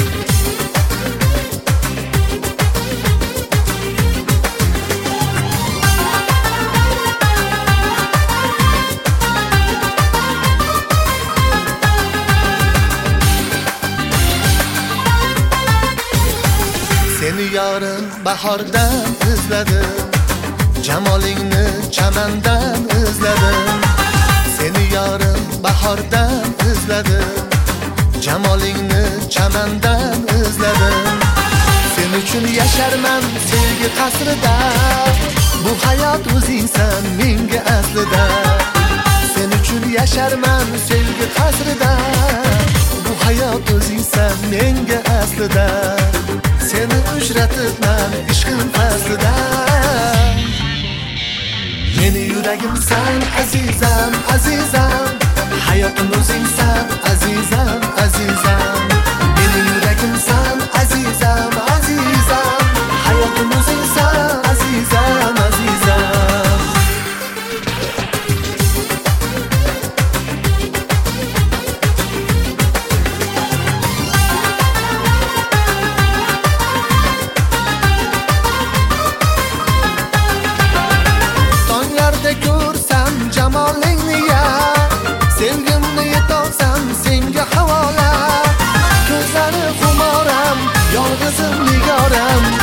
Seni yorim bahordan izladim, jamolingni chamandan izladim. Seni yorim bahordan izladim, jamolingni chamandan izladim. Sen uchun yasharman sevgi qasrida, bu hayot o'zingsan menga aslida. Sen uchun yasharman sevgi qasrida, bu hayot o'zingsan menga aslida. Seni uchratibman ishqim faslida. Meni yuragimsan azizam, azizam, hayotim o'zingsan azizam, azizam. Meni yuragimsan azizam, azizam, hayotim o'zingsan azizam, azizam. Ko'rsam jamolingni ya, sevgimni yetolsam senga havola. Ko'zlari xumoram, yolg'izim nigoram,